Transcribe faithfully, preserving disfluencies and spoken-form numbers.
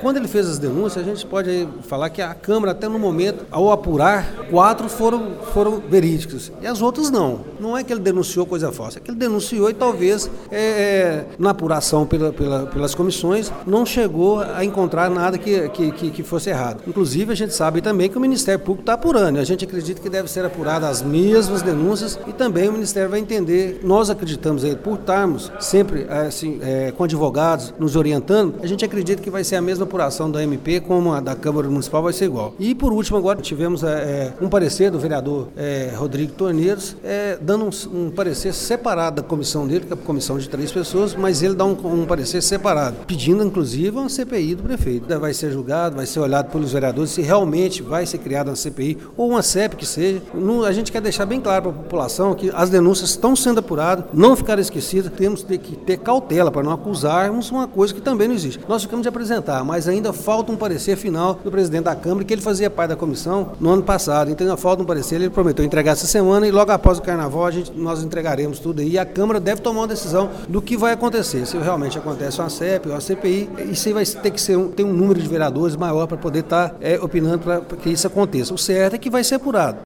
quando ele fez as denúncias, a gente pode falar que a Câmara, até no momento, ao apurar, quatro foram, foram verídicos e as outras não. Não é que ele denunciou coisa falsa, é que ele denunciou e talvez é, na apuração pela, pela, pelas comissões não chegou a encontrar nada que, que, que, que fosse errado. Inclusive, a gente sabe também que o Ministério Público está apurando. A gente acredita que deve ser apurada as mesmas denúncias e também o Ministério vai entender. Nós acreditamos, aí, por estarmos sempre assim, é, com advogados nos orientando, a gente acredita que vai ser a mesma apuração da M P como a da Câmara Municipal vai ser igual. E por último, agora tivemos é, um parecer do vereador é, Rodrigo Torneiros, é, dando um, um parecer separado da comissão dele, que é a comissão de três pessoas, mas ele dá um, um parecer separado, pedindo inclusive uma C P I do prefeito. Vai ser julgado, vai ser olhado pelos vereadores se realmente vai ser criada uma C P I ou uma C E P que seja. A gente quer deixar bem claro para a população que as denúncias estão sendo apuradas, não ficaram esquecidas, temos que ter cautela para não acusarmos uma coisa que também não existe. Nós ficamos de apresentar, mas ainda falta um parecer final do presidente da Câmara, que ele fazia parte da comissão no ano passado, então ainda falta um parecer, ele prometeu entregar essa semana e logo após o Carnaval a gente, nós entregaremos tudo aí e a Câmara deve tomar uma decisão do que vai acontecer, se realmente acontece uma C E P ou uma C P I, isso aí vai ter que ser um, ter um número de vereadores maior para poder estar tá, é, opinando para que isso aconteça. O certo é que vai ser apurado.